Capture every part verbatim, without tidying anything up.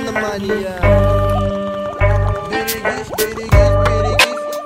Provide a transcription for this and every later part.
Аномалия. Берегись, берегись, берегись.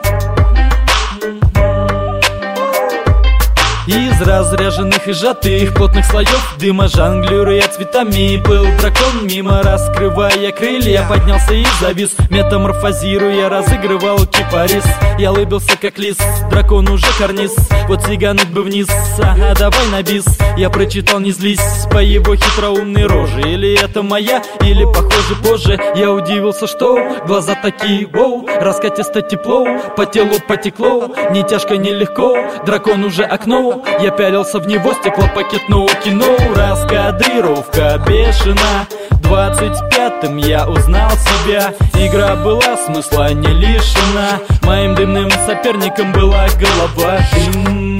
Из разряженных и сжатых плотных слоев дыма, жонглируя цветами, был дракон мимо, раскрывая крылья, поднялся и завис, метаморфозируя, разыгрывал кипарис. Я улыбился как лис, дракон уже карниз, вот сигануть бы вниз, ага, давай на бис. Я прочитал, не злись, по его хитроумной роже. Или это моя, или похоже позже. Я удивился, что глаза такие, воу, раскатисто тепло, по телу потекло, не тяжко, не легко, дракон уже окно. Я пялился в него, стеклопакетного кино. Раскадрировка бешена. Двадцать пятым я узнал себя. Игра была смысла не лишена. Моим дымным соперником была голова. Дым.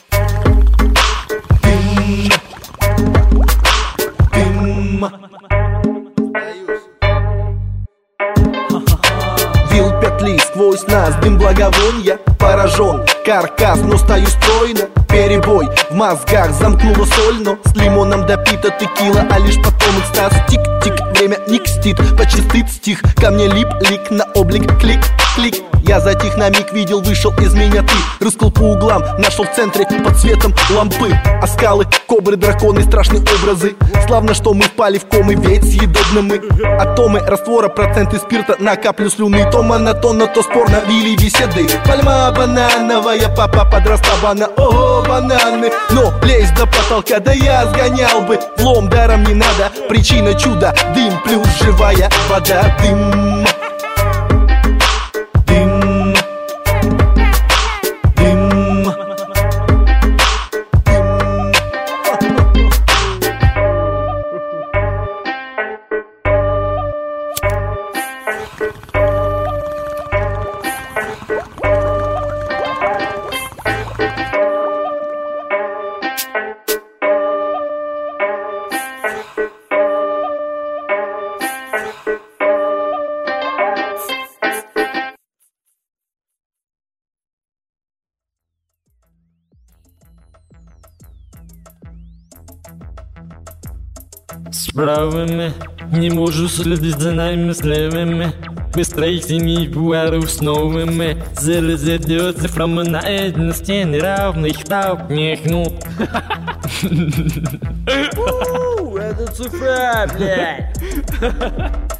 Дым. Дым. Вил петли сквозь нас, дым благовонья. Поражен каркас, но стою стройно. Перебой в мозгах, замкнула соль, но с лимоном допита текила, а лишь потом экстаз. Тик-тик, время никстит, почти стыд стих. Ко мне лип, лик на облик, клик, клик. Я затих на миг, видел, вышел из меня ты. Рыскал по углам, нашел в центре под светом лампы. А скалы, кобры, драконы, страшные образы. Славно, что мы впали в комы, ведь съедобны мы. Атомы раствора, проценты спирта на каплю слюны. То монотонно, то спорно вели беседы. Пальма банановая, папа подрос табана. Ого, бананы, но лезь до потолка, да я сгонял бы. Влом даром не надо, причина чуда. Дым плюс живая вода, дым. С правыми не можу следить за нами с левыми. Быстрейшими буару с новыми. Залезет цифрами на одну стены равных толпнихнут. Это цифра, блядь.